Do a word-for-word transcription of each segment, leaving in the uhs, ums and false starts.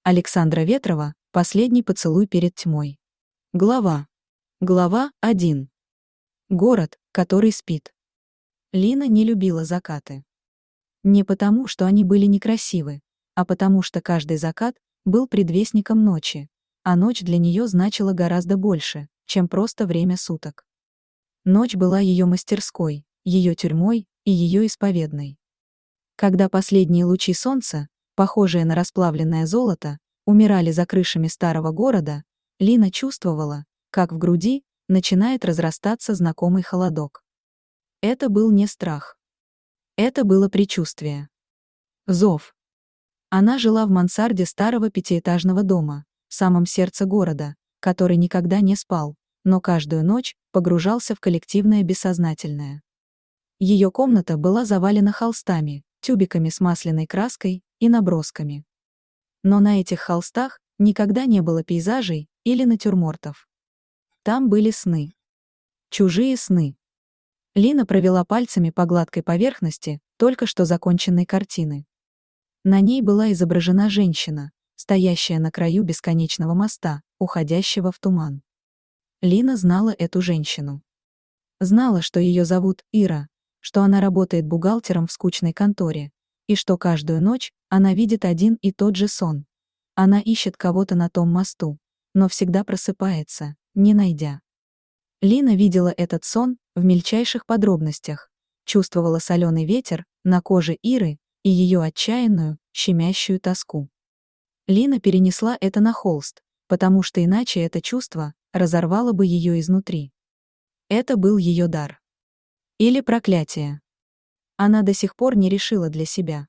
Александра Ветрова «Последний поцелуй перед тьмой». Глава. Глава один. Город, который спит. Лина не любила закаты. Не потому, что они были некрасивы, а потому что каждый закат был предвестником ночи, а ночь для нее значила гораздо больше, чем просто время суток. Ночь была ее мастерской, ее тюрьмой и ее исповедной. Когда последние лучи солнца, похожие на расплавленное золото, умирали за крышами старого города, Лина чувствовала, как в груди начинает разрастаться знакомый холодок. Это был не страх. Это было предчувствие. Зов. Она жила в мансарде старого пятиэтажного дома, в самом сердце города, который никогда не спал, но каждую ночь погружался в коллективное бессознательное. Ее комната была завалена холстами, тюбиками с масляной краской и набросками. Но на этих холстах никогда не было пейзажей или натюрмортов. Там были сны. Чужие сны. Лина провела пальцами по гладкой поверхности только что законченной картины. На ней была изображена женщина, стоящая на краю бесконечного моста, уходящего в туман. Лина знала эту женщину. Знала, что ее зовут Ира, что она работает бухгалтером в скучной конторе, и что каждую ночь она видит один и тот же сон. Она ищет кого-то на том мосту, но всегда просыпается, не найдя. Лина видела этот сон в мельчайших подробностях, чувствовала соленый ветер на коже Иры и ее отчаянную, щемящую тоску. Лина перенесла это на холст, потому что иначе это чувство разорвало бы ее изнутри. Это был ее дар. Или проклятие. Она до сих пор не решила для себя.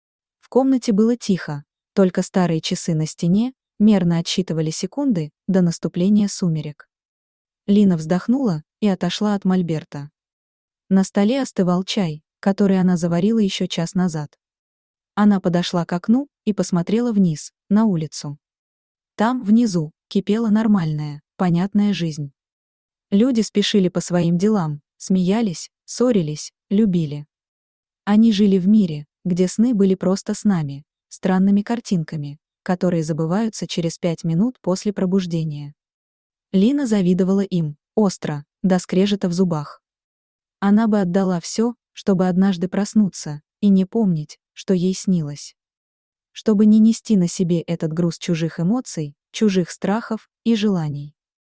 В комнате было тихо, только старые часы на стене мерно отсчитывали секунды до наступления сумерек. Лина вздохнула и отошла от мольберта. На столе остывал чай, который она заварила еще час назад. Она подошла к окну и посмотрела вниз, на улицу. Там, внизу, кипела нормальная, понятная жизнь. Люди спешили по своим делам, смеялись, ссорились, любили. Они жили в мире, где сны были просто снами, странными картинками, которые забываются через пять минут после пробуждения. Лина завидовала им, остро, до скрежета в зубах. Она бы отдала все, чтобы однажды проснуться и не помнить, что ей снилось. Чтобы не нести на себе этот груз чужих эмоций, чужих страхов и желаний.